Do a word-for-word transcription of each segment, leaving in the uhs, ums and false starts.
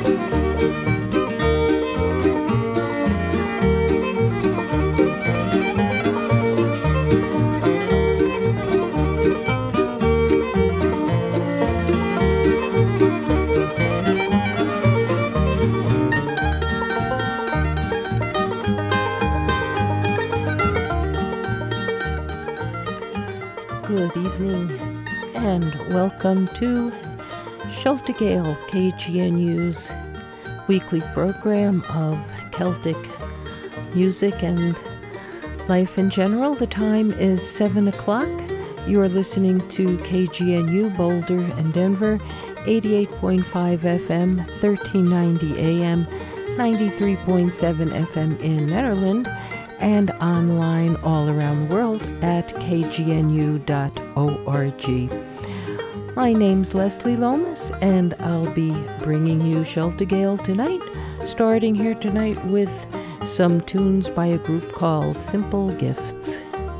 Good evening and welcome to Sheltegale, K G N U's weekly program of Celtic music and life in general. The time is seven o'clock. You are listening to K G N U Boulder and Denver, eighty-eight point five F M, thirteen ninety A M, ninety-three point seven F M in Netherlands, and online all around the world at k g n u dot org. My name's Leslie Lomas, and I'll be bringing you Sheltegale tonight, starting here tonight with some tunes by a group called Simple Gifts.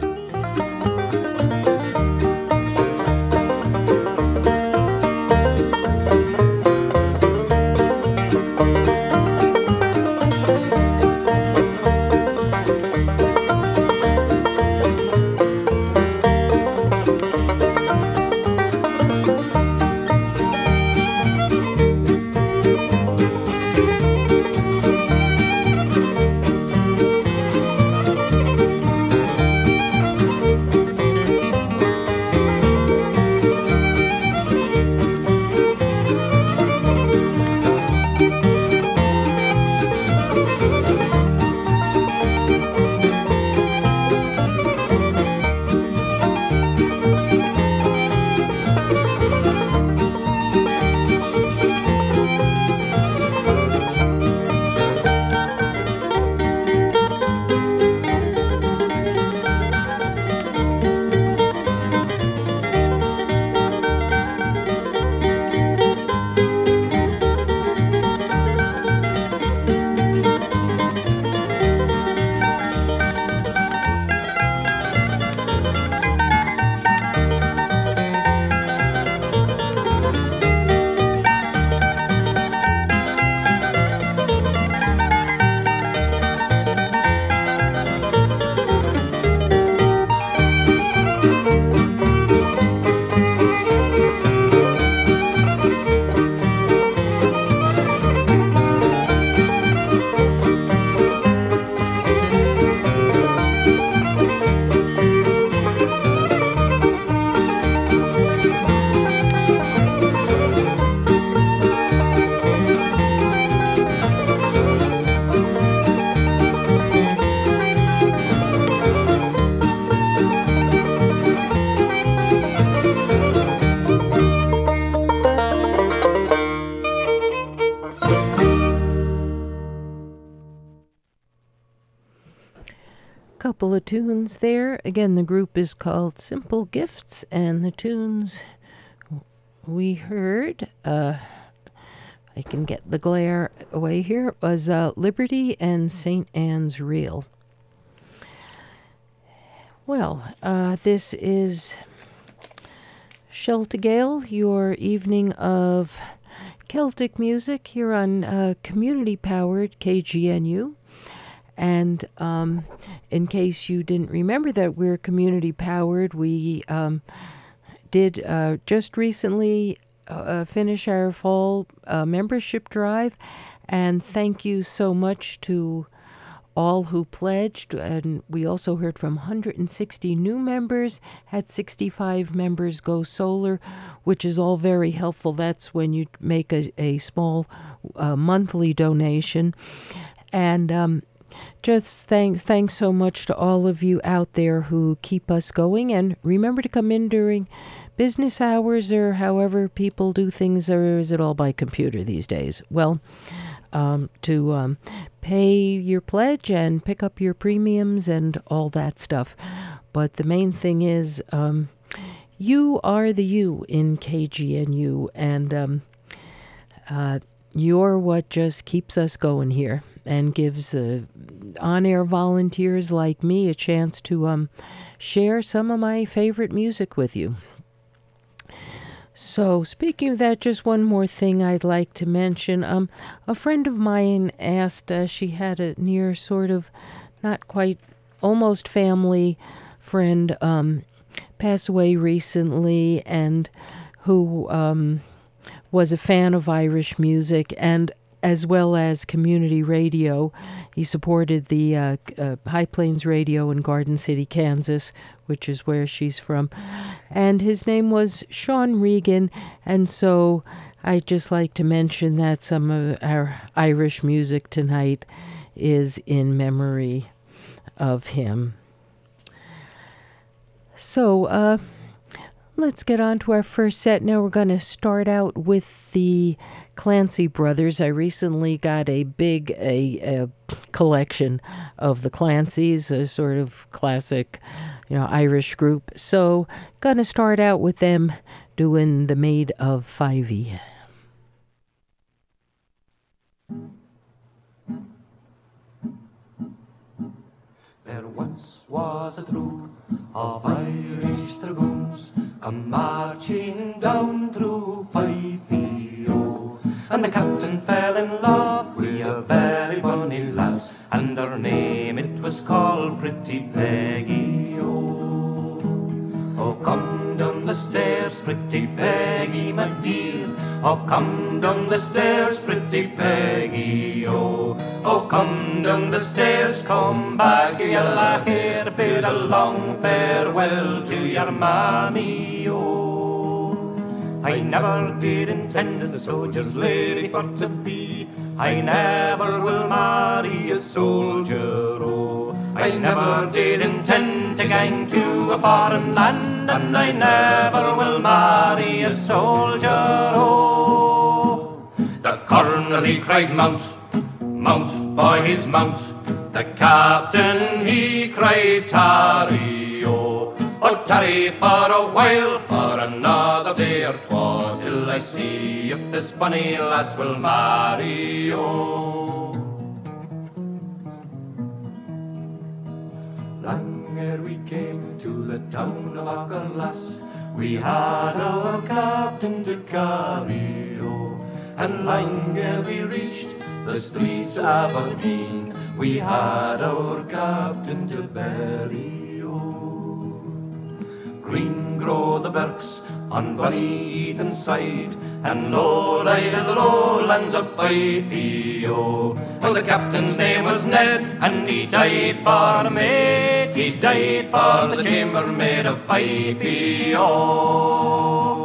Couple of tunes there. Again, the group is called Simple Gifts, and the tunes we heard, uh, I can get the glare away here, was uh, Liberty and Saint Anne's Reel. Well, uh, this is Sheltegale, your evening of Celtic music here on uh, community-powered K G N U. And um, in case you didn't remember that we're community-powered, we um, did uh, just recently uh, finish our fall uh, membership drive. And thank you so much to all who pledged. And we also heard from one hundred sixty new members, had sixty-five members go solar, which is all very helpful. That's when you make a, a small uh, monthly donation. And um Just thanks, thanks so much to all of you out there who keep us going. And remember to come in during business hours or however people do things, or is it all by computer these days? Well, um, to um, pay your pledge and pick up your premiums and all that stuff. But the main thing is um, you are the you in K G N U, and um, uh, you're what just keeps us going here and gives uh, on-air volunteers like me a chance to um, share some of my favorite music with you. So, speaking of that, just one more thing I'd like to mention. Um, a friend of mine asked, uh, she had a near sort of, not quite, almost family friend um, pass away recently, and who um, was a fan of Irish music and as well as community radio. He supported the uh, uh, High Plains Radio in Garden City, Kansas, which is where she's from. And his name was Sean Regan. And so I'd just like to mention that some of our Irish music tonight is in memory of him. So, uh, let's get on to our first set. Now we're going to start out with the Clancy Brothers. I recently got a big a, a collection of the Clancys, a sort of classic, you know, Irish group. So, going to start out with them doing The Maid of Fyvie. There once was a troop of Irish dragoons come marching down through Fyvie, oh, and the captain fell in love with a very bonny lass, and her name it was called Pretty Peggy, oh. Oh, come down the stairs, Pretty Peggy, my dear. Oh, come down the stairs, Pretty Peggy, oh. Oh, come down the stairs, come back, you yellow hair, bid a long farewell to your mammy, oh. I never did intend as a soldier's lady for to be. I never will marry a soldier, oh. I never did intend to gang to a foreign land, and I never will marry a soldier, oh. The colonel he cried, mount, mount, boys, mount. The captain he cried, tarry, oh. Oh, tarry for a while, for another day or twa, till I see if this bonny lass will marry, oh. Lang ere we came to the town of Auchinlass, we had our captain to carry, oh. And lang ere we reached the streets of Aberdeen, we had our captain to bury, oh. Green grow the birks on bonny Eton side, and low lie the lowlands of Fyvie, oh. Well, the captain's name was Ned, and he died for the mate, he died for the chambermaid of Fyvie, oh.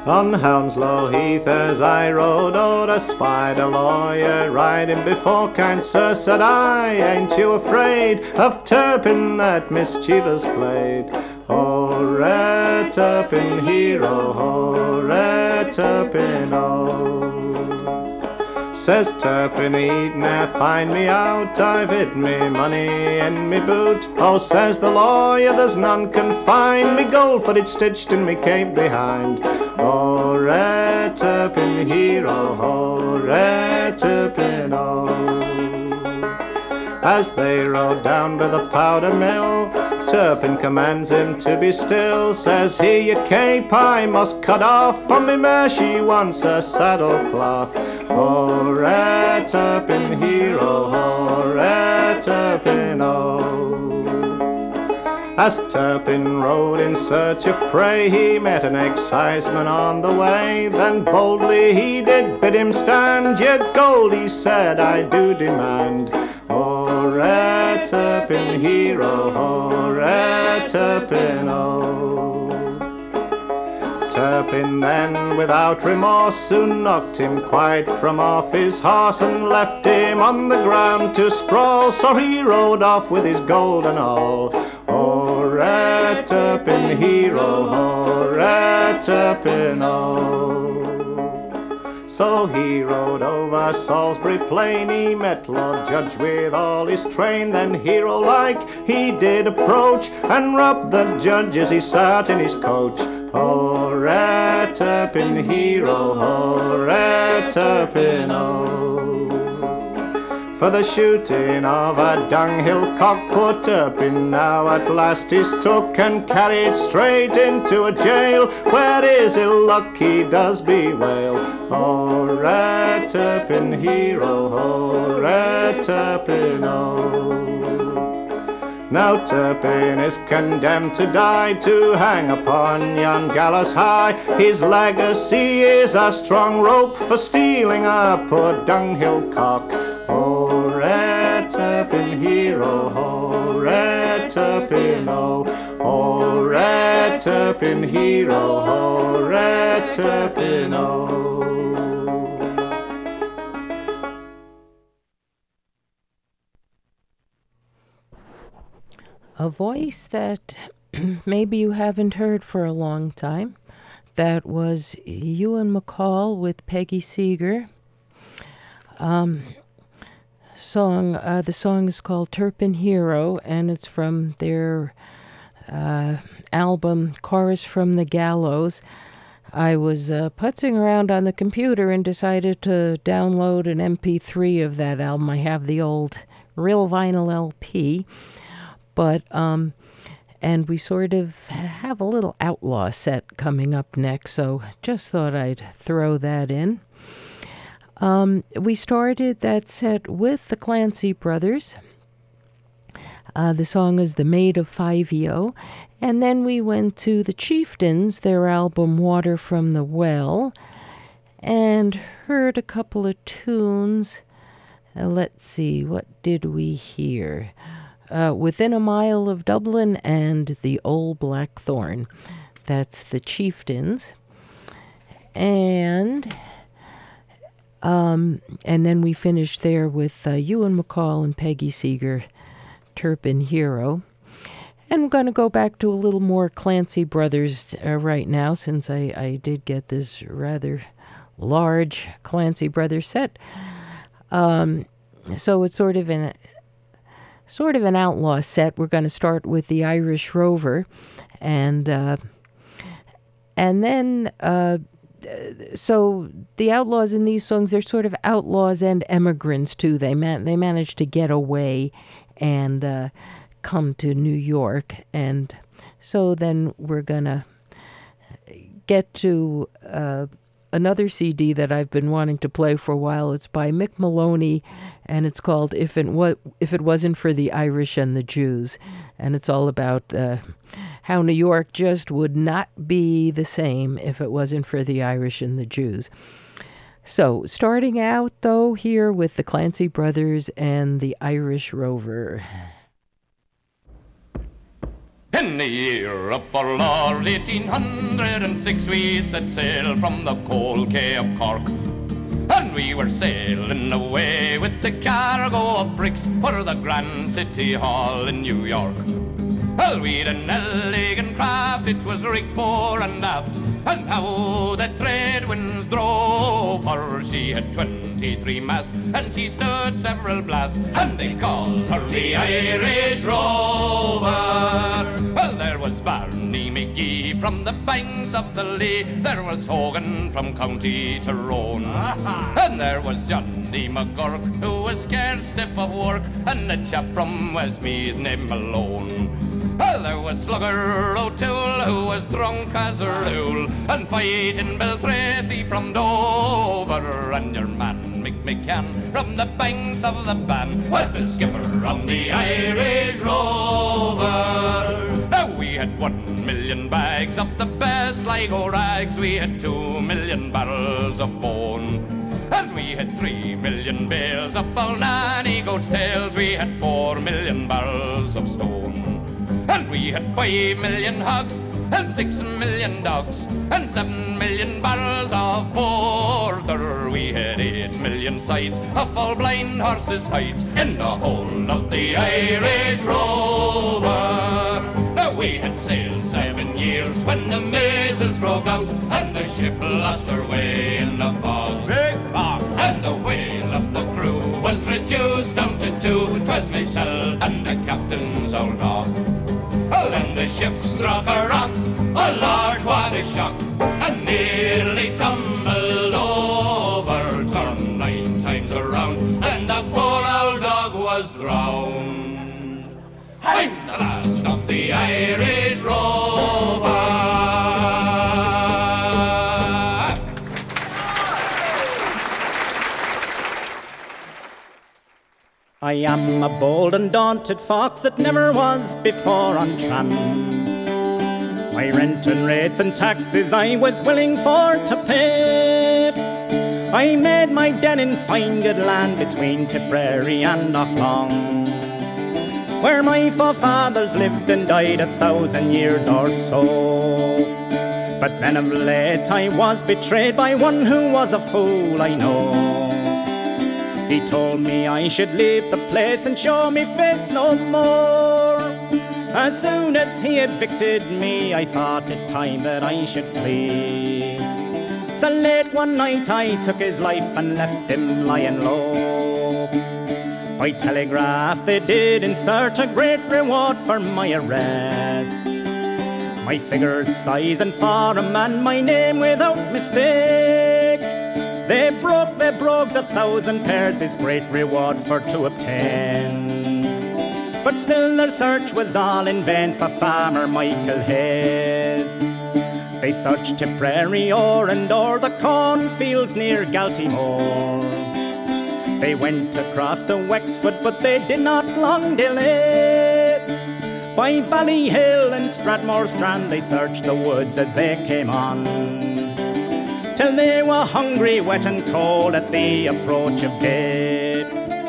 On Hounslow Heath as I rode, oh, I spied a lawyer riding before. Kind sir, said I, ain't you afraid of Turpin that mischievous played? Ho-re, Turpin hero, ho-re, Turpin, oh. Says Turpin, he'd ne'er find me out, I've hid me money in me boot. Oh, says the lawyer, there's none can find me gold footage stitched in me cape behind. Ho-re, Turpin hero, ho-re, Turpin, oh. As they rode down by the powder mill, Turpin commands him to be still. Says he, your cape I must cut off, for me mare she wants a saddle cloth. Ho-re, Turpin hero, ho-re, Turpin, oh. As Turpin rode in search of prey, he met an exciseman on the way. Then boldly he did bid him stand. Your gold, he said, I do demand. Ho-re, Turpin hero, ho-re, Turpin, oh. Turpin then, without remorse, soon knocked him quite from off his horse and left him on the ground to sprawl. So he rode off with his gold and all. Ho-re, Turpin hero, ho-re, Turpin, oh. So he rode over Salisbury Plain, he met Lord Judge with all his train. Then hero-like he did approach and robbed the judge as he sat in his coach. Ho-re, Turpin hero, ho-re, Turpin, oh. For the shooting of a dunghill cock, poor Turpin now at last is took and carried straight into a jail, where his ill luck he does bewail. Ho-re, Turpin hero, ho-re, Turpin, oh. Now Turpin is condemned to die, to hang upon yon gallows high. His legacy is a strong rope for stealing a poor dunghill cock. Ho-re, Turpin hero, ho-re, Turpin, oh. Ho-re, Turpin hero, ho-re, Turpin, oh. A voice that maybe you haven't heard for a long time. That was Ewan MacColl with Peggy Seeger. Um, song. Uh, the song is called Turpin Hero, and it's from their uh, album Chorus from the Gallows. I was uh, putzing around on the computer and decided to download an M P three of that album. I have the old real vinyl L P. But, um, and we sort of have a little outlaw set coming up next, so just thought I'd throw that in. Um, we started that set with the Clancy Brothers. Uh, the song is The Maid of Fivio. And then we went to the Chieftains, their album Water from the Well, and heard a couple of tunes. Uh, let's see, what did we hear? Uh, Within a Mile of Dublin and The Old Blackthorn. That's the Chieftains. And um, and then we finished there with uh, Ewan MacColl and Peggy Seeger, Turpin Hero. And I'm going to go back to a little more Clancy Brothers uh, right now, since I, I did get this rather large Clancy Brothers set. Um, so it's sort of an sort of an outlaw set. We're going to start with the Irish Rover, and uh, and then uh, so the outlaws in these songs, they're sort of outlaws and emigrants too. They man they managed to get away and uh, come to New York, and so then we're gonna get to uh, another C D that I've been wanting to play for a while. It's by Mick Maloney, and it's called If It, Wa- if It Wasn't for the Irish and the Jews. And it's all about uh, how New York just would not be the same if it wasn't for the Irish and the Jews. So, starting out, though, here with the Clancy Brothers and the Irish Rover. Hey! In the year of our Lord eighteen hundred six, we set sail from the cold quay of Cork. And we were sailing away with the cargo of bricks for the Grand City Hall in New York. Well, we'd an elegant craft, it was rigged fore and aft, and how the trade winds drove her. She had twenty-three masts, and she stood several blasts, and they called her the Irish Rover. Well, there was Barney McGee from the banks of the Lee, there was Hogan from County Tyrone, and there was Johnny McGurk, who was scared stiff of work, and a chap from Westmeath named Malone. Well, there was Slugger O'Toole, who was drunk as a rule, and fighting Bill Tracy from Dover, and your man Mick McCann from the banks of the Bann was the skipper on the Irish Rover. Now we had one million bags of the best Sligo rags, we had two million barrels of bone, and we had three million bales of full nanny goat's tails, we had four million barrels of stone. And we had five million hogs, and six million dogs, and seven million barrels of porter. We had eight million sides of full blind horses' hides in the whole of the Irish Rover. Now we had sailed seven years when the measles broke out, and the ship lost her way in the fog. Big fog! And the whale of the crew was reduced down to two. 'Twas myself and the captain's old dog. Oh, and the ship struck a rock, oh Lord, what a shock, and nearly tumbled over, turned nine times around, and the poor old dog was drowned. I'm the last of the Irish Rover. I am a bold and daunted fox that never was before on tram. My rent and rates and taxes I was willing for to pay. I made my den in fine good land between Tipperary and Knocklong, where my forefathers lived and died a thousand years or so. But then of late I was betrayed by one who was a fool, I know. He told me I should leave the place and show me face no more. As soon as he evicted me, I thought it time that I should flee. So late one night I took his life and left him lying low. By telegraph they did insert a great reward for my arrest. My figure's size and form and my name without mistake. They broke their brogues a thousand pairs, this great reward for to obtain. But still their search was all in vain for Farmer Michael Hayes. They searched Tipperary o'er and o'er the cornfields near Galtymore. They went across to Wexford, but they did not long delay. By Ballyhill and Stratmore Strand they searched the woods as they came on, till they were hungry, wet and cold at the approach of day.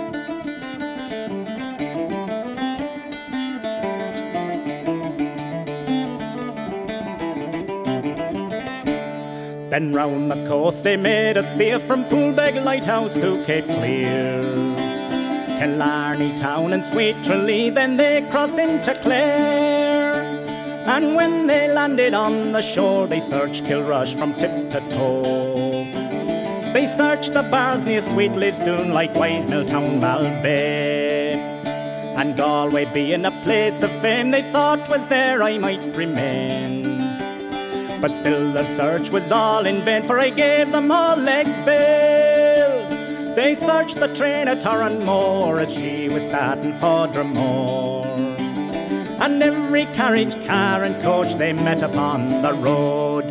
Then round the coast they made a steer from Poolbeg Lighthouse to Cape Clear, Killarney Town and Sweet Tralee, then they crossed into Clare. And when they landed on the shore, they searched Kilrush from tip to toe. They searched the bars near Sweet Lisdoon, likewise Milltown, Malbay. And Galway being a place of fame, they thought was there I might remain. But still the search was all in vain, for I gave them all leg bail. They searched the train at Torranmore as she was starting for Dromore, and every carriage, car and coach they met upon the road.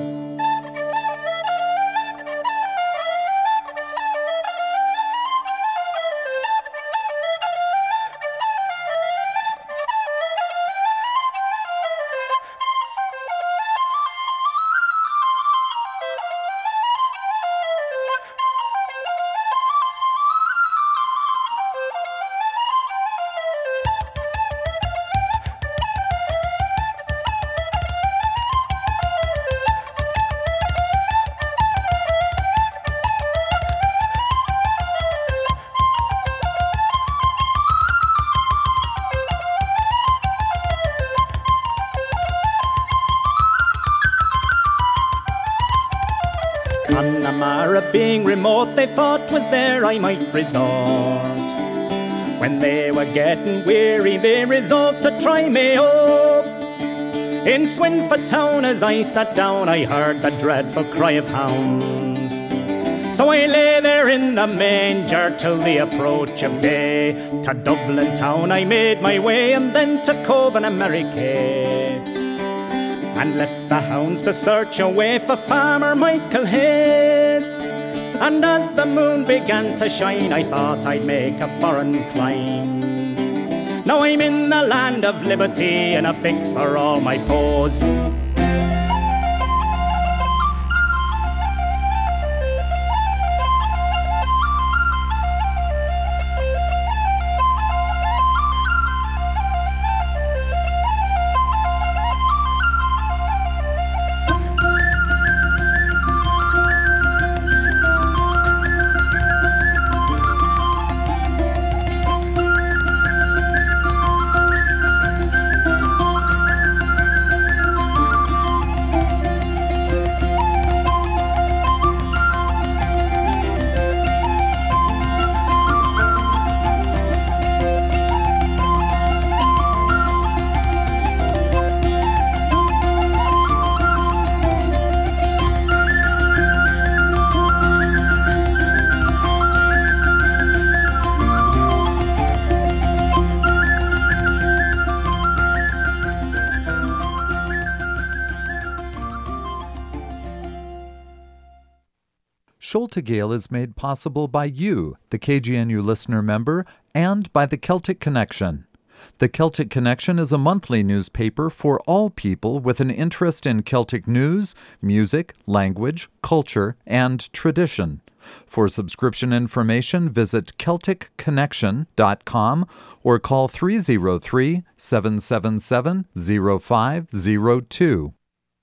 Connemara being remote, they thought was there I might resort. When they were getting weary, they resolved to try me up. In Swinford town, as I sat down, I heard the dreadful cry of hounds. So I lay there in the manger till the approach of day. To Dublin town I made my way, and then to Cove and America, and left the hounds to search away for Farmer Michael Hayes. And as the moon began to shine, I thought I'd make a foreign climb. Now I'm in the land of liberty, and a fig for all my foes. Sholto Gale is made possible by you, the K G N U listener member, and by the Celtic Connection. The Celtic Connection is a monthly newspaper for all people with an interest in Celtic news, music, language, culture, and tradition. For subscription information, visit Celtic Connection dot com or call three oh three, seven seven seven, oh five oh two.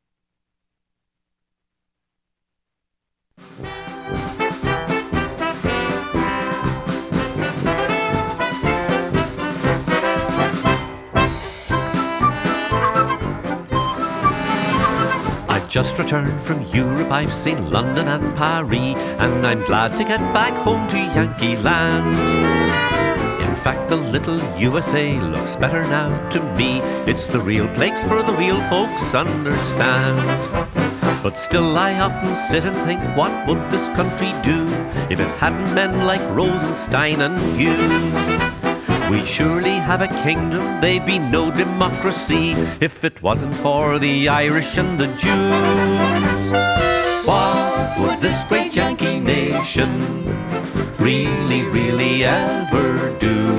I've just returned from Europe, I've seen London and Paris, and I'm glad to get back home to Yankee Land. In fact, the little U S A looks better now to me. It's the real place for the real folks understand. But still I often sit and think, what would this country do if it hadn't men like Rosenstein and Hughes? We'd surely have a kingdom, there'd be no democracy if it wasn't for the Irish and the Jews. What would this great Yankee nation really, really ever do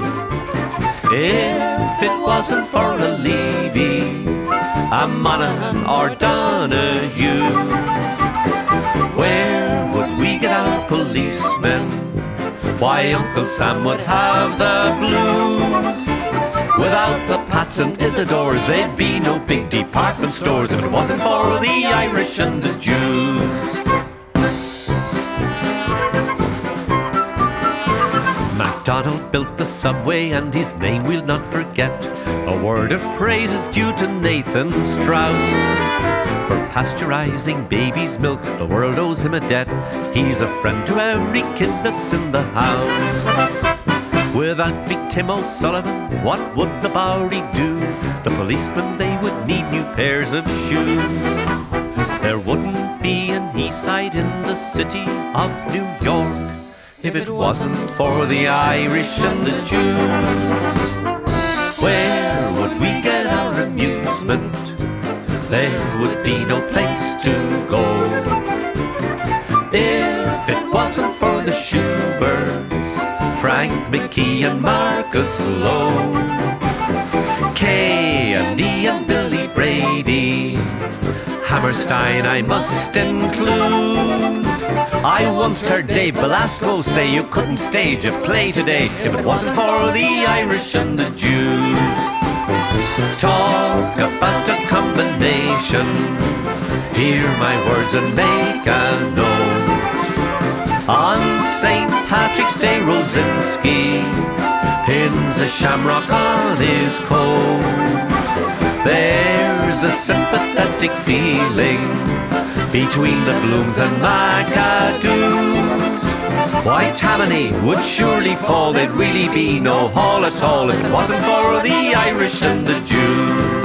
if it wasn't for a Levy, a Monaghan or Donahue? Where would we get our policemen? Why, Uncle Sam would have the blues. Without the Pats and Isidores, there'd be no big department stores if it wasn't for the Irish and the Jews. MacDonald built the subway, and his name we'll not forget. A word of praise is due to Nathan Strauss. For pasteurizing baby's milk, the world owes him a debt. He's a friend to every kid that's in the house. Without big Tim O'Sullivan, what would the Bowery do? The policemen, they would need new pairs of shoes. There wouldn't be an east side in the city of New York if it wasn't for the Irish and the Jews. Where would we get our amusement? There would be no place to go if it wasn't for the Schuberts, Frank McKee and Marcus Lowe, Kay and E and Billy Brady, Hammerstein I must include. I once heard Dave Belasco say you couldn't stage a play today if it wasn't for the Irish and the Jews. Talk about a combination, hear my words and make a note. On Saint Patrick's Day, Rosinski pins a shamrock on his coat. There's a sympathetic feeling between the blooms and McAdoo's. Why, Tammany would surely fall, there'd really be no hall at all if it wasn't for the Irish and the Jews.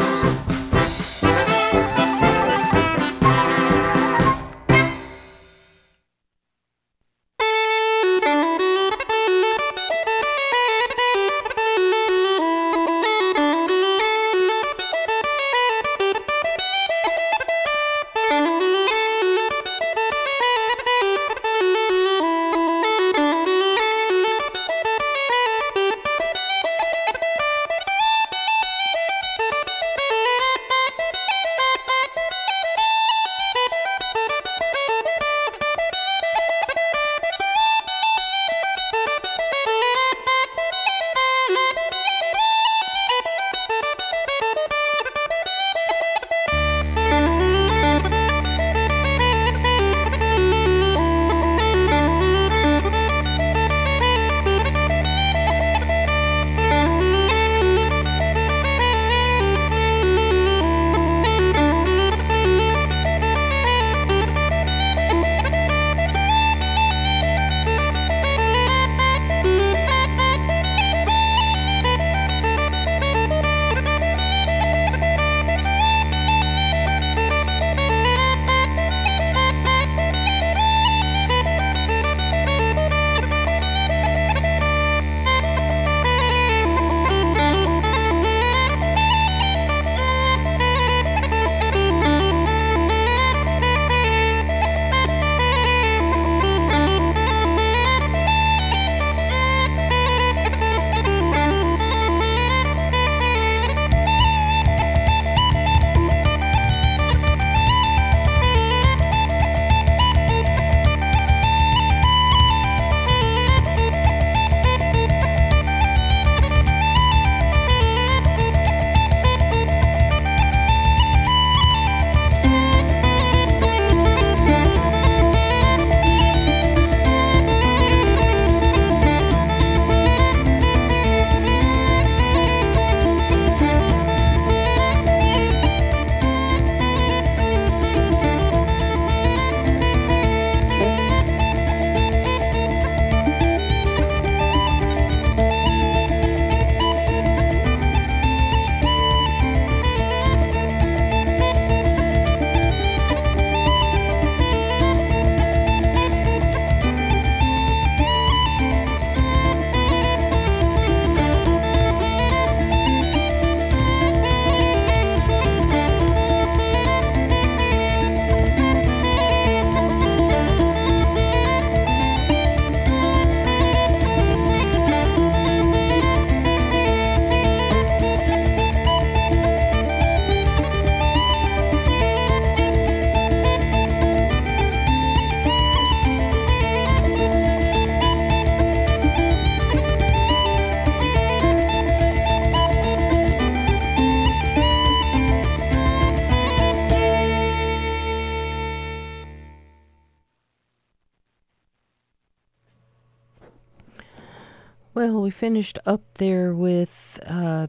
Well, we finished up there with uh,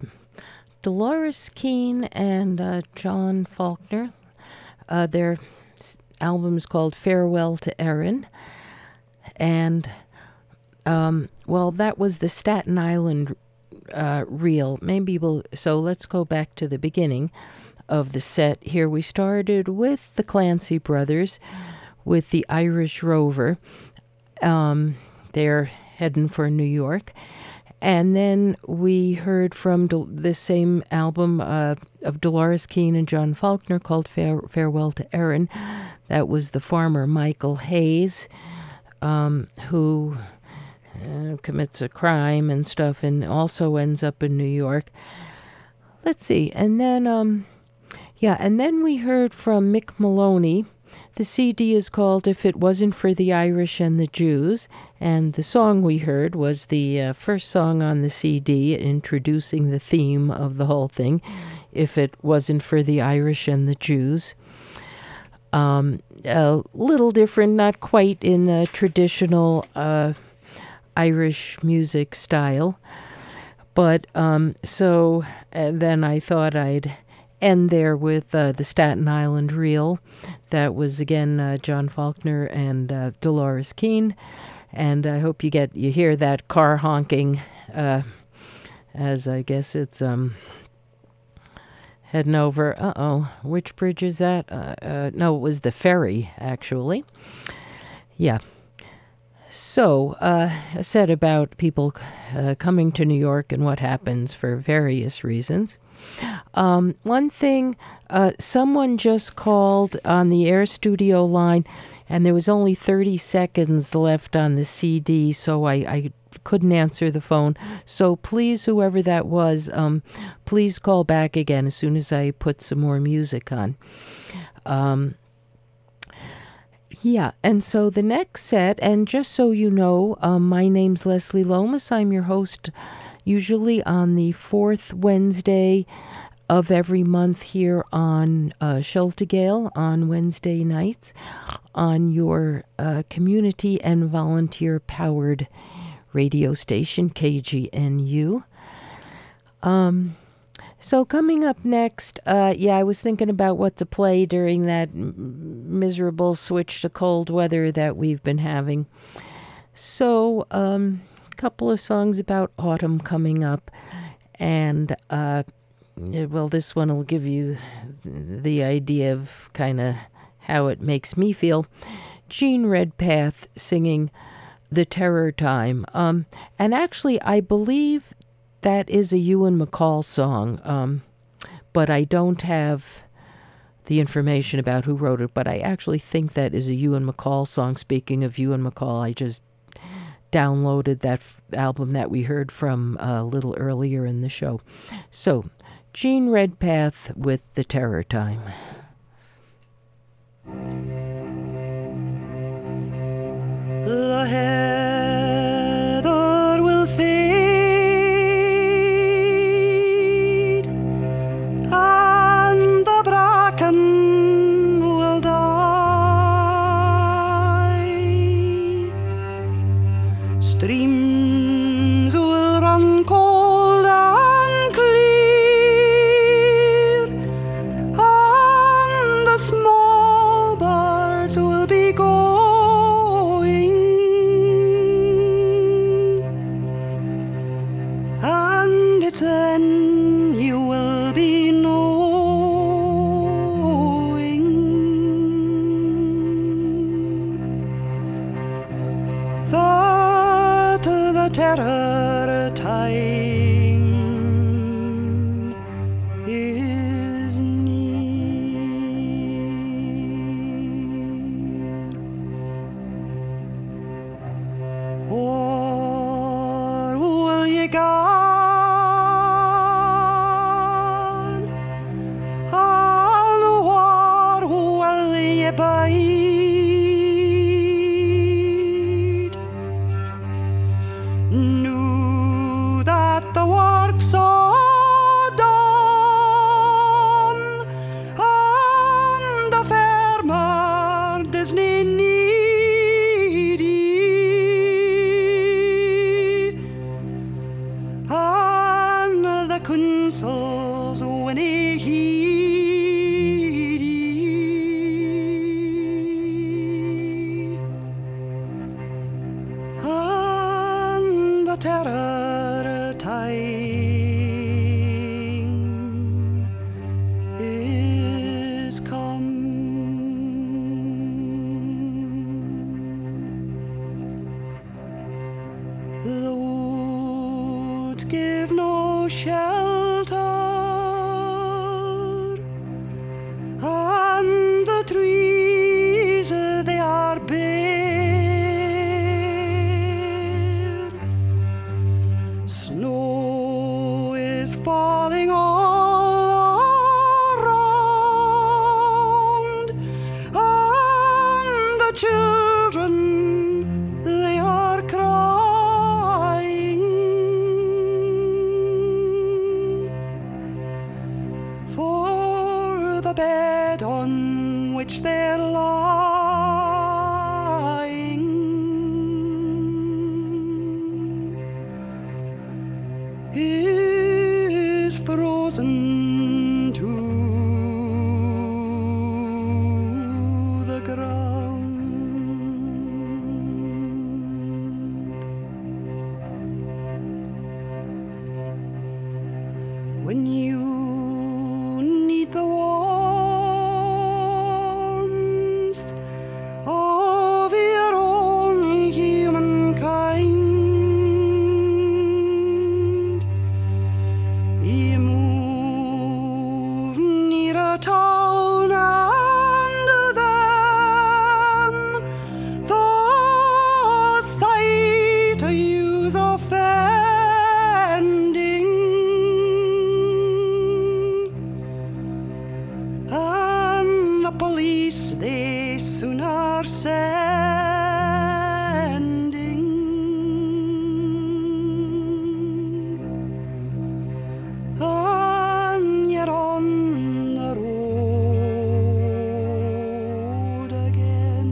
Dolores Keane and uh, John Faulkner. Uh, their s- album is called Farewell to Erin. And, um, well, that was the Staten Island uh, reel. Maybe we'll... So let's go back to the beginning of the set. Here we started with the Clancy Brothers with the Irish Rover. Um, they're heading for New York. And then we heard from Del- the same album uh, of Dolores Keane and John Faulkner called Fare- Farewell to Erin. That was the farmer Michael Hayes, um, who uh, commits a crime and stuff and also ends up in New York. Let's see. And then, um, yeah, and then we heard from Mick Maloney. The C D is called If It Wasn't for the Irish and the Jews, and the song we heard was the uh, first song on the C D, introducing the theme of the whole thing, If It Wasn't for the Irish and the Jews. Um, a little different, not quite in a traditional uh, Irish music style, but um, so uh, then I thought I'd end there with uh, the Staten Island Reel. That was, again, uh, John Faulkner and uh, Dolores Keane. And I hope you get you hear that car honking uh, as I guess it's um, heading over. Uh-oh, which bridge is that? Uh, uh, no, it was the ferry, actually. Yeah. So, uh, I said about people uh, coming to New York and what happens for various reasons. Um, one thing, uh, someone just called on the Air Studio line, and there was only thirty seconds left on the C D, so I, I couldn't answer the phone. So please, whoever that was, um, please call back again as soon as I put some more music on. Um... Yeah, and so the next set, and just so you know, um, my name's Leslie Lomas. I'm your host, usually on the fourth Wednesday of every month here on uh, Sheltegale on Wednesday nights on your uh, community and volunteer-powered radio station, K G N U. Um... So coming up next, uh, yeah, I was thinking about what to play during that m- miserable switch to cold weather that we've been having. So a um, couple of songs about autumn coming up. And, uh, well, this one will give you the idea of kind of how it makes me feel. Gene Redpath singing The Terror Time. Um, and actually, I believe that is a Ewan MacColl song, um, but I don't have the information about who wrote it, but I actually think that is a Ewan MacColl song. Speaking of Ewan MacColl, I just downloaded that f- album that we heard from uh, a little earlier in the show. So, Gene Redpath with The Terror Time. The heather will fade and the bracken will die. Streams will run cold and clear, and the small birds will be going, and it's then you will be knowing that the terror time is near. Or will ye gone, and where will ye bide? Knew that the work's all done, and the farmer does nae need ye, and the councils winna heed ye, and the terror time is come. The woods give no shelter, and the trees they are bare. Snow is falling all around, and the children they are crying, for the bed on which they're lying is frozen to you need the warmth of your own humankind. You move near a town and then the sight of you's offending, and the police they soon are sending. And you're on the road again.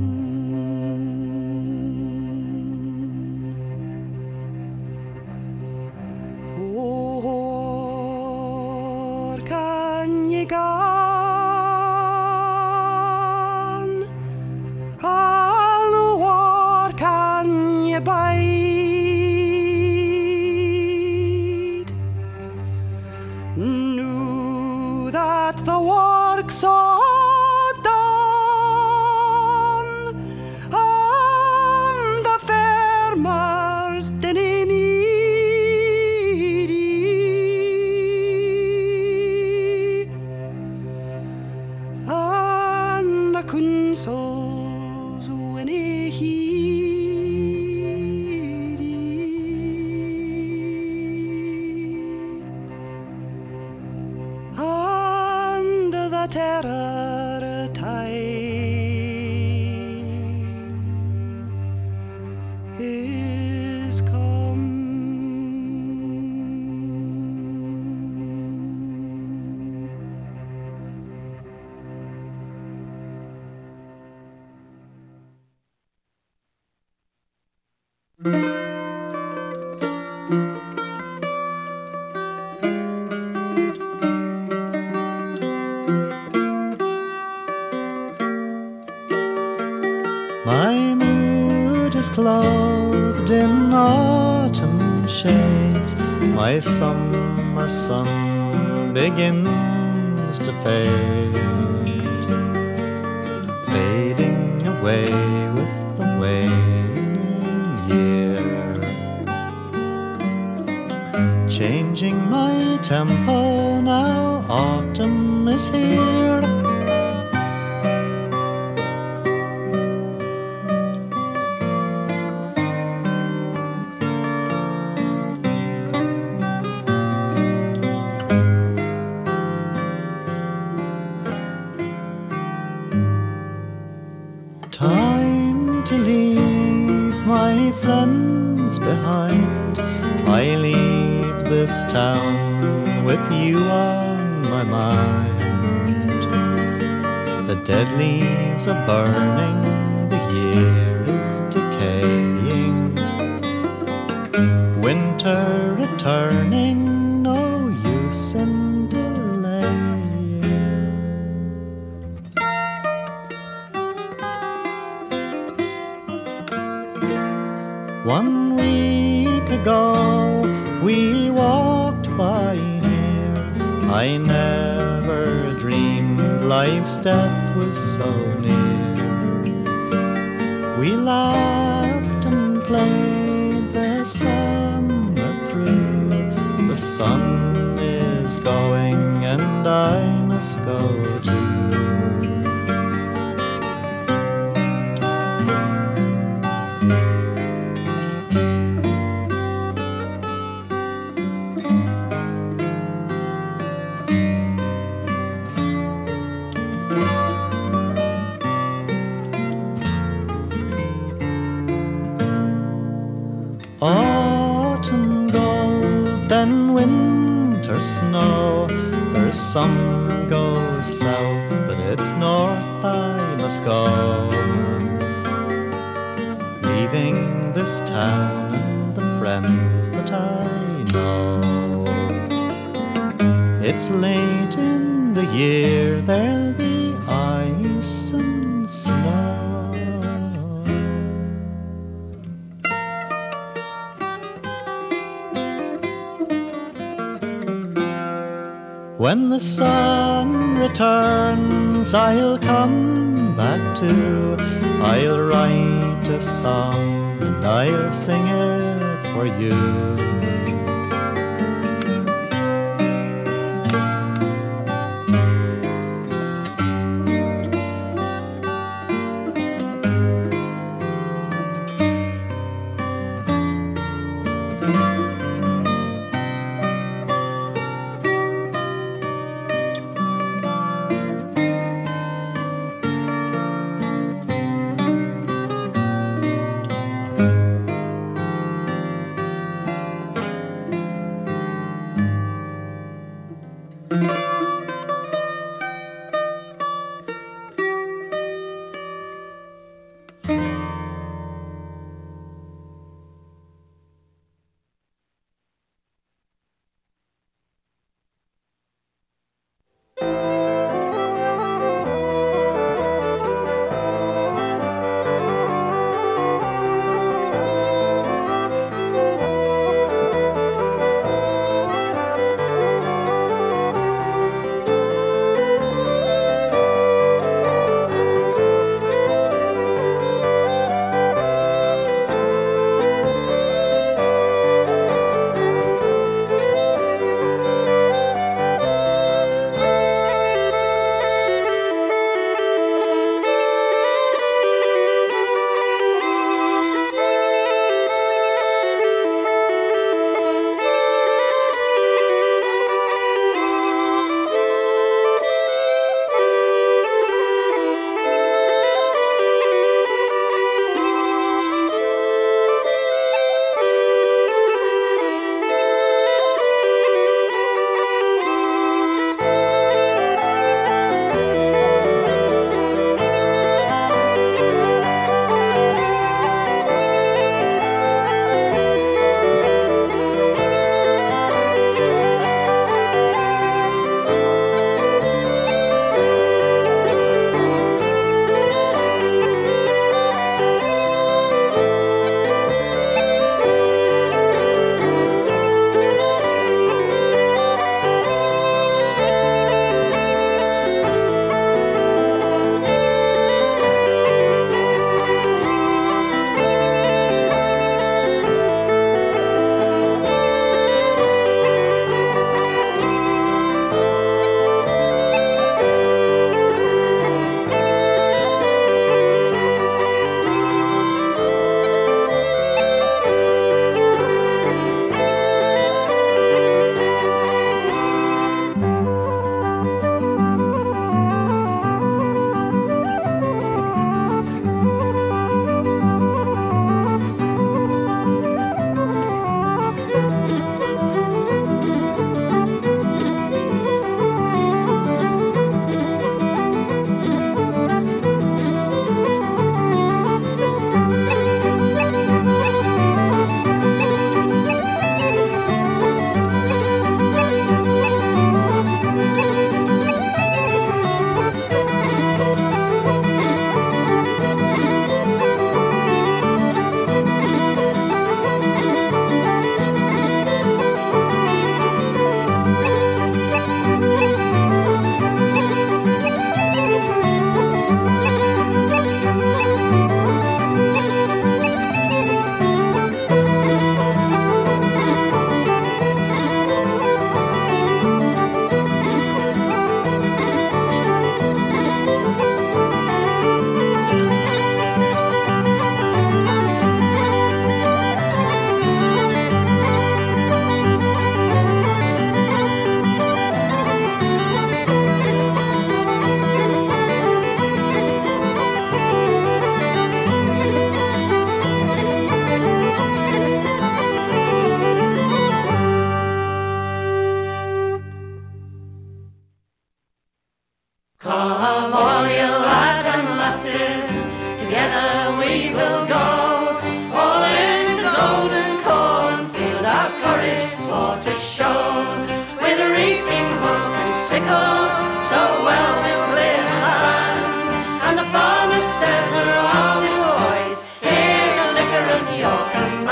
Or can you gan? And or can you bide? Knew that the work's all done, and the farmers didn't need ye, and the consuls when he heed ye. And the terror time is come. My mood is clothed in autumn shades. My summer sun begins to fade, fading away with the waning year, changing my tempo now autumn is here. Time to leave my friends behind. I leave this town with you on my mind. The dead leaves are burning, the year is decaying. Winter returning, no use in delaying. One week ago we walked by here. I never dreamed life's death was so near. We laughed and played the summer through. The sun is going and I must go too. Autumn gold, then winter snow. There's some goes south, but it's north I must go. Leaving this town and the friends that I know. It's late in the year, there'll be ice and snow. When the sun returns, I'll come back to. I'll write a song and I'll sing it for you.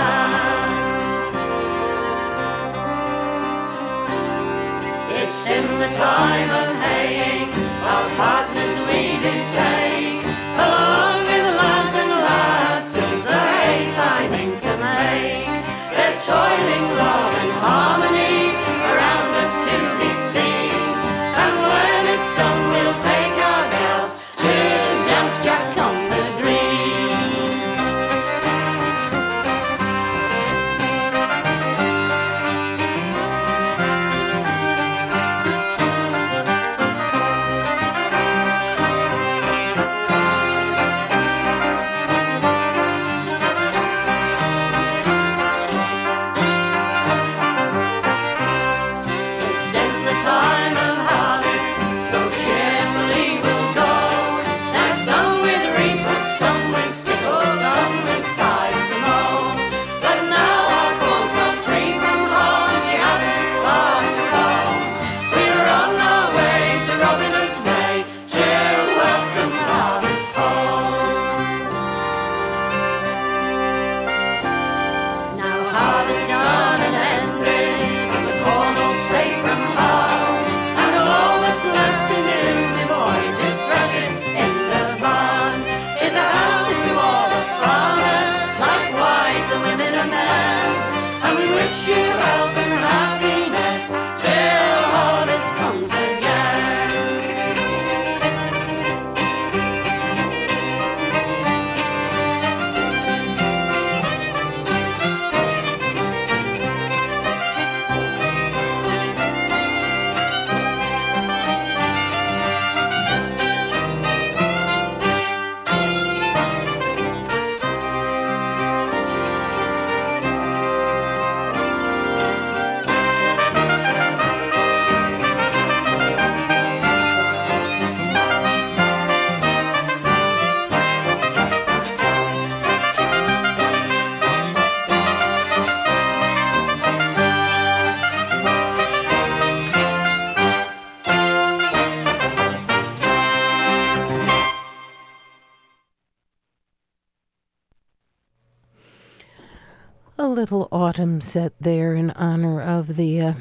It's in the time of haying, our partners we do take, along with the lads and lasses, the hay timing to make. There's toiling love and harmony around us to be seen, and when it's done we'll take our gals to dance Jack on the Green. It's in the time of harvest, so cheerfully we'll go. There's some with reap hooks, some with sickles, some with scythes to mow. But now our corn's got free from home, we haven't far to go. We're on our way to Robin Hood's Bay to welcome harvest home. Now harvest done and ended, and the corn all safe from home, and all that's left to do, me boys, is thresh it in the barn. Is a happy to all the farmers, likewise the women and men, and we wish you health and happiness till harvest comes again. A little autumn set there in honor of the, uh,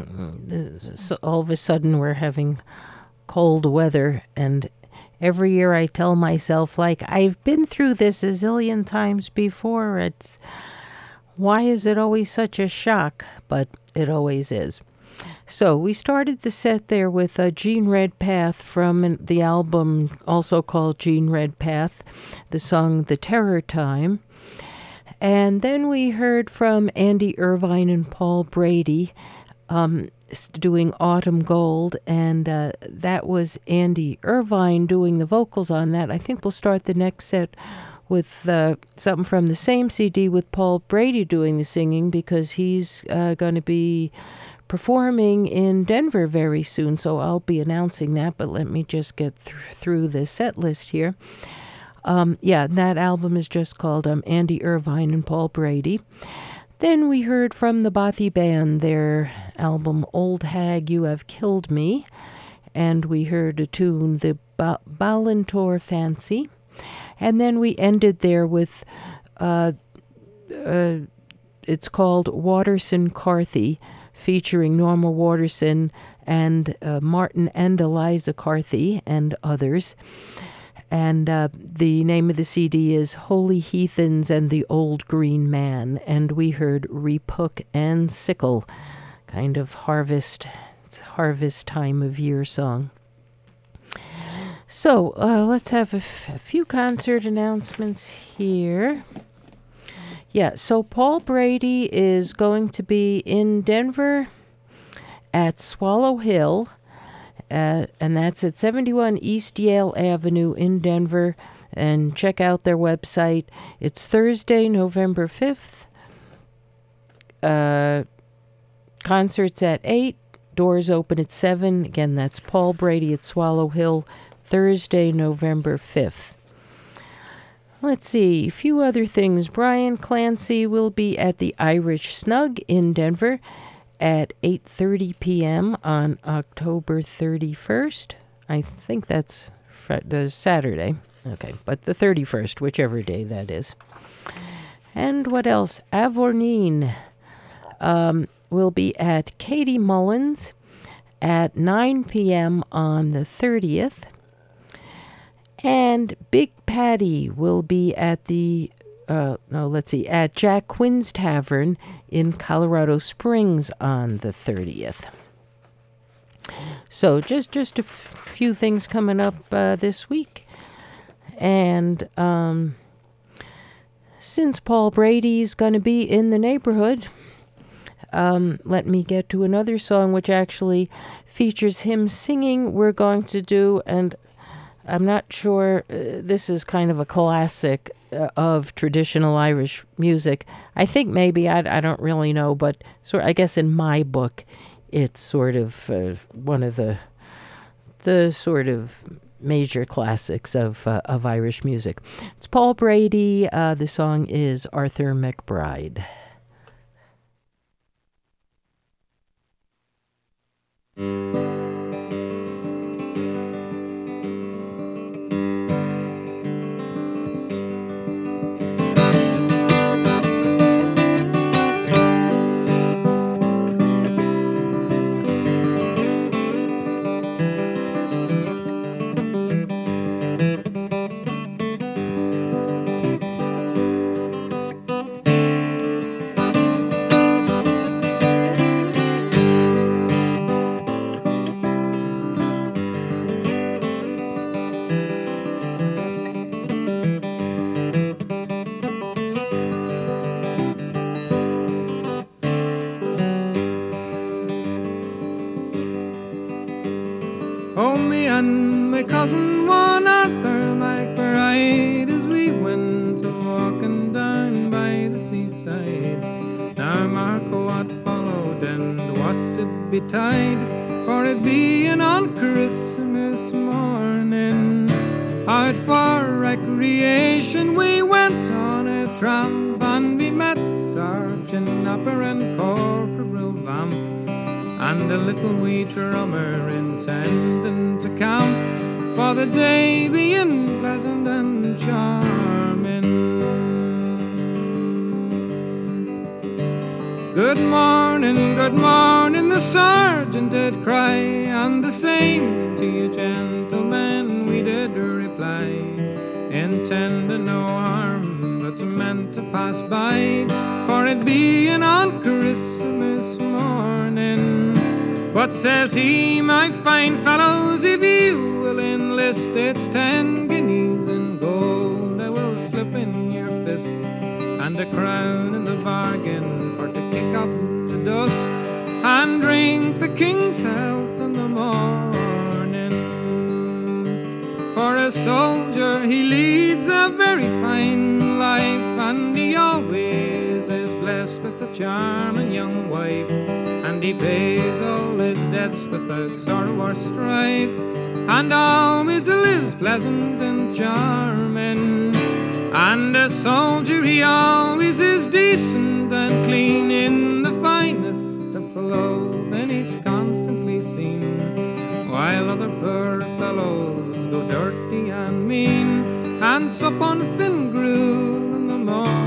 so all of a sudden we're having cold weather, and every year I tell myself, like, I've been through this a zillion times before. It's, why is it always such a shock? But it always is. So we started the set there with uh, Gene Redpath from the album also called Gene Redpath, the song The Terror Time. And then we heard from Andy Irvine and Paul Brady um, doing Autumn Gold, and uh, that was Andy Irvine doing the vocals on that. I think we'll start the next set with uh, something from the same C D with Paul Brady doing the singing, because he's uh, going to be performing in Denver very soon, so I'll be announcing that, but let me just get th- through the set list here. Um, yeah, that album is just called um, Andy Irvine and Paul Brady. Then we heard from the Bothy Band, their album Old Hag, You Have Killed Me. And we heard a tune, the ba- Ballantor Fancy. And then we ended there with, uh, uh, it's called Watterson Carthy, featuring Norma Watterson and uh, Martin and Eliza Carthy and others. And uh, the name of the C D is Holy Heathens and the Old Green Man. And we heard Reap Hook and Sickle, kind of harvest, it's harvest time of year song. So uh, let's have a, f- a few concert announcements here. Yeah, so Paul Brady is going to be in Denver at Swallow Hill. Uh, and that's at seventy-one East Yale Avenue in Denver. And check out their website. It's Thursday, November fifth. Uh, concerts at eight. Doors open at seven. Again, that's Paul Brady at Swallow Hill, Thursday, November fifth. Let's see, a few other things. Brian Clancy will be at the Irish Snug in Denver at eight thirty p.m. on October thirty-first. I think that's fr- the Saturday. Okay, but the thirty-first, whichever day that is. And what else? Avornine um, will be at Katie Mullins at nine p.m. on the thirtieth. And Big Patty will be at the, uh, no, let's see, at Jack Quinn's Tavern in Colorado Springs on the thirtieth. So just, just a f- few things coming up uh, this week. And um, since Paul Brady's going to be in the neighborhood, um, let me get to another song which actually features him singing. We're going to do, and I'm not sure, uh, this is kind of a classic uh, of traditional Irish music. I think maybe, I, I don't really know, but sort I guess in my book, it's sort of uh, one of the the sort of major classics of uh, of Irish music. It's Paul Brady. Uh, the song is Arthur McBride. Oh, me and my cousin one Arthur McBride, as we went a walking down by the seaside. Now mark what followed and what did betide, for it being on Christmas morning. Out for recreation we went on a tramp, and we met Sergeant Napper and Corporal Vamp, and a little wee drummer intending to camp, for the day being pleasant and charming. Good morning, good morning, the sergeant did cry, and the same to you gentlemen we did reply, intending no harm but meant to pass by, for it being on Christmas morning. But says he, my fine fellows, if you will enlist, it's ten guineas in gold I will slip in your fist, and a crown in the bargain for to kick up the dust and drink the king's health in the morning. For a soldier he leads a very fine life, and he always is blessed with a charming young wife, and he pays all his debts without sorrow or strife, and always lives pleasant and charming. And a soldier he always is decent and clean, in the finest of clothing he's constantly seen, while other poor fellows go dirty and mean, and sup on thin gruel in the morning.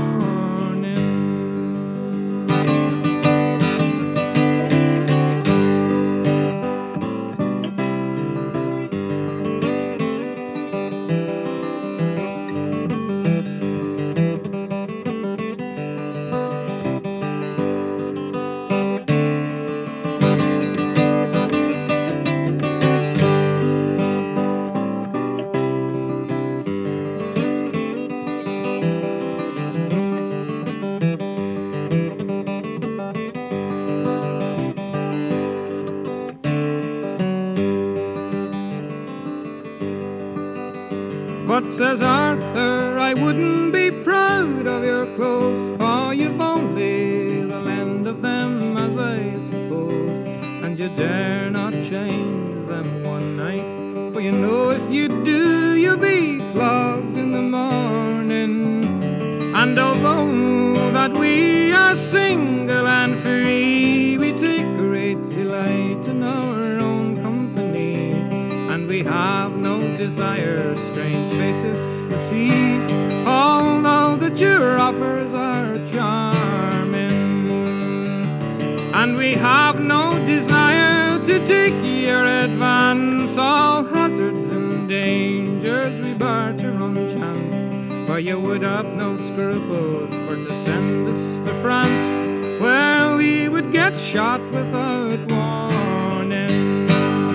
But says Arthur, I wouldn't be proud of your clothes, for you've only the lend of them, as I suppose, and you dare not change them one night, for you know if you do you'll be flogged in the morning. And although that we are single and free, we take great delight in our own company, and we have no desire strange faces to see, although that your offers are charming. And we have no desire to take your advance. All hazards and dangers we bar to run chance, for you would have no scruples for to send us to France, where we would get shot without warning.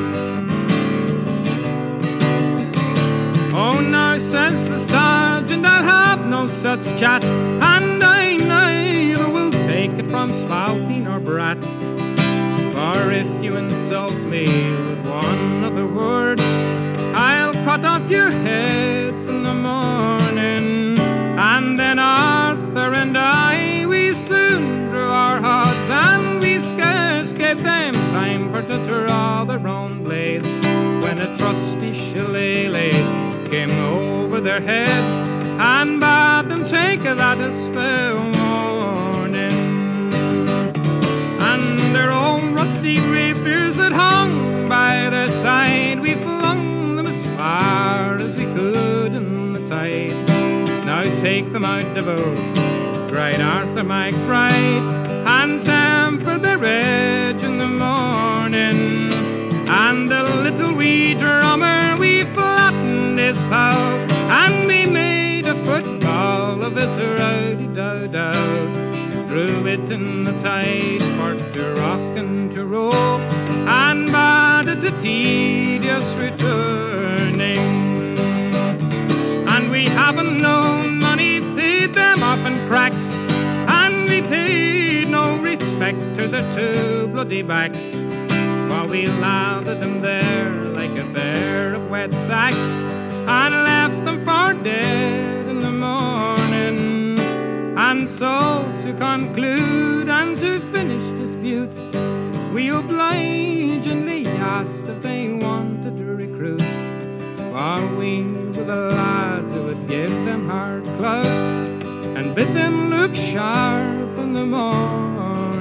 Oh, now, says the sergeant, I'll have no such chat, and I neither will take it from spouting or brat. For if you insult me with one other word, I'll cut off your heads in the morning. And then Arthur and I, we soon drew our odds, and we scarce gave them time for to draw their own blades, when a trusty shillelagh came over their heads and bade them take that as fair warning. And their old rusty rapiers that hung by their side, we flung them as far as we could in the tide. Now take them out, devils, cried Arthur MacBride, and temper their edge in the morning. And the little wee drummer, we flattened his bow, and we made a football of his rowdy-dow-dow. Threw it in the tide for to rock and to roll, and bade it a tedious returning. And we haven't no money, paid them off in cracks, and we paid no respect to their two bloody backs, while we lathered them there like a pair of wet sacks, and left them for dead in the morning. And so to conclude and to finish disputes, we obligingly asked if they wanted recruits, for we were the lads who would give them hard clouts and bid them look sharp in the morning.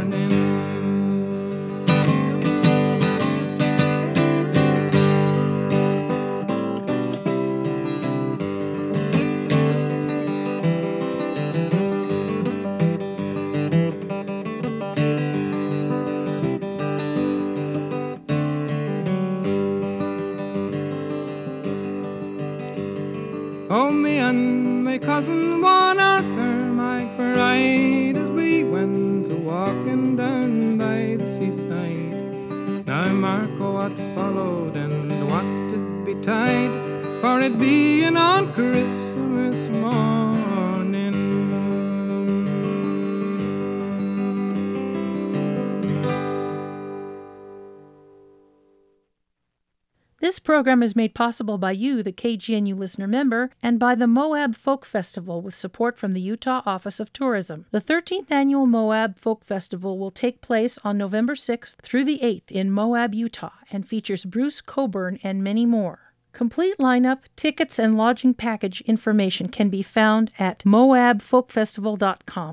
Oh, me and my cousin one Arthur MacBride, as we went a-walking down by the seaside. Now mark what followed and what did betide, for it being on Christmas morning. This program is made possible by you, the K G N U listener member, and by the Moab Folk Festival with support from the Utah Office of Tourism. The thirteenth Annual Moab Folk Festival will take place on November sixth through the eighth in Moab, Utah, and features Bruce Coburn and many more. Complete lineup, tickets, and lodging package information can be found at moab folk festival dot com.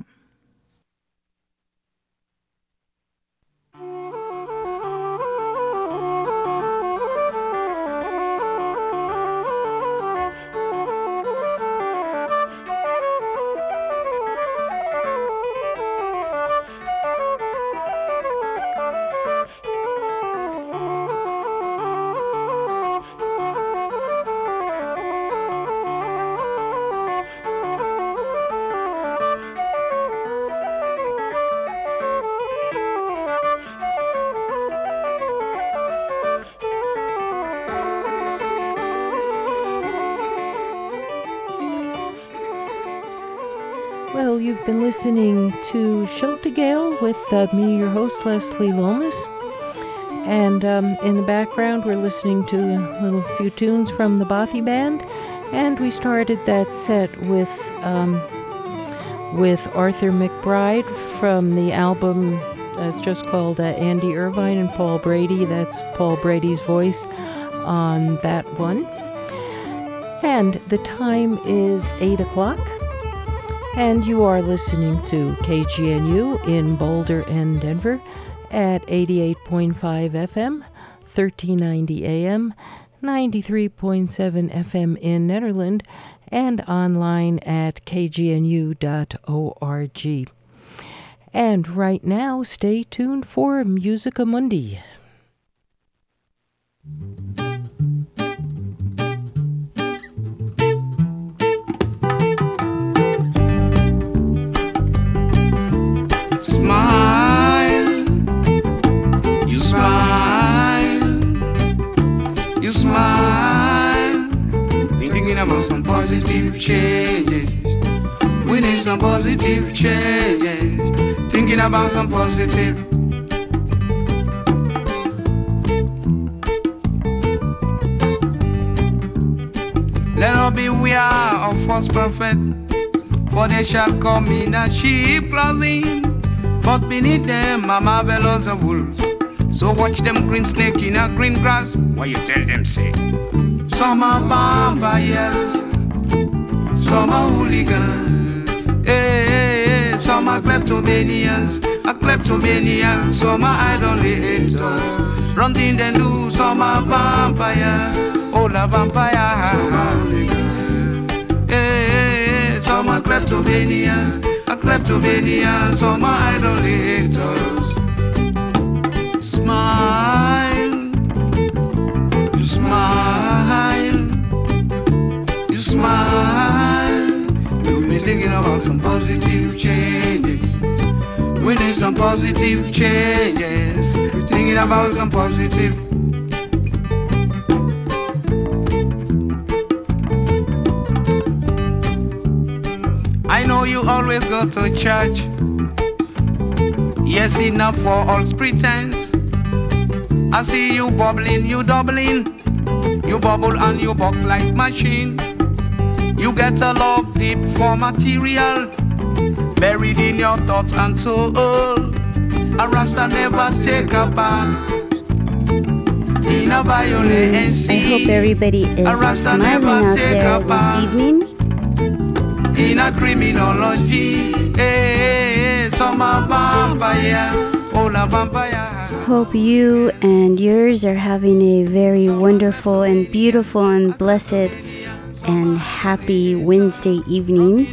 Well, you've been listening to Sheltegale with uh, me, your host, Leslie Lomas. And um, in the background, we're listening to a little few tunes from the Bothy Band. And we started that set with um, with Arthur MacBride from the album that's just called uh, Andy Irvine and Paul Brady. That's Paul Brady's voice on that one. And the time is eight o'clock. And you are listening to K G N U in Boulder and Denver at eighty-eight point five F M, thirteen ninety A M, ninety-three point seven F M in Nederland, and online at k g n u dot org. And right now, stay tuned for Musica Mundi. Smile, you smile, you smile. Thinking about some positive changes. We need some positive changes. Thinking about some positive. Let us beware of false prophet, for they shall come in a sheep clothing, but beneath them are marvelous of wolves. So watch them green snake in a green grass. What you tell them say? Some are vampires, some are hooligans, hey, hey, hey. Some are kleptomanians, a kleptomanian. Some are idolaters, running the news. Some are vampires, oh la vampire. Some are hooligans, hey, hey, hey. Some are kleptomanians, a kleptomanian. Some are idolaters. Smile, you smile, you smile. You've been thinking about some positive changes. We need some positive changes. You're thinking about some positive. I know you always go to church. Yes, enough for all pretense. I see you bubbling, you doubling. You bubble and you buck like machine. You get a love deep for material, buried in your thoughts and soul. A Rasta never take a part in a violence. I hope everybody is smiling out there this evening. In a criminology, hey, hey, hey, some are vampire, all a vampire. Hope you and yours are having a very wonderful and beautiful and blessed and happy Wednesday evening.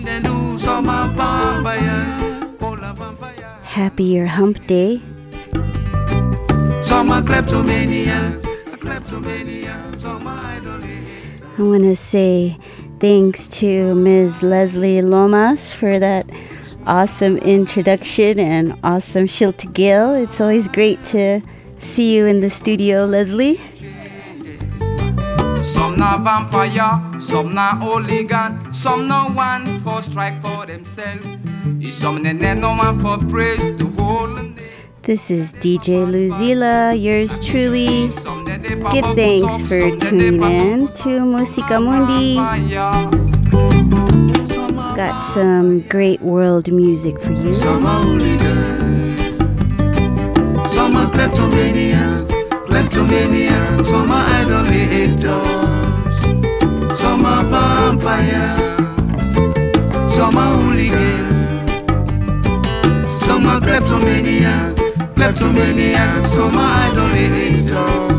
Happy your hump day. Some are kleptomania, kleptomania, some are idolaters. I want to say thanks to Miz Leslie Lomas for that awesome introduction and awesome Shiltigil. It's always great to see you in the studio, Leslie. Some na vampire, some na hooligan, some no one for strike for themselves. Some no one for praise to hold. This is D J Luzila, yours truly. Give thanks for tuning in to Musica Mundi. Got some great world music for you. Some are hooligans, some are kleptomanians, kleptomanians, some are idolaters, some are vampires, some are hooligans, some are kleptomanians, kleptomanians, some are idolaters.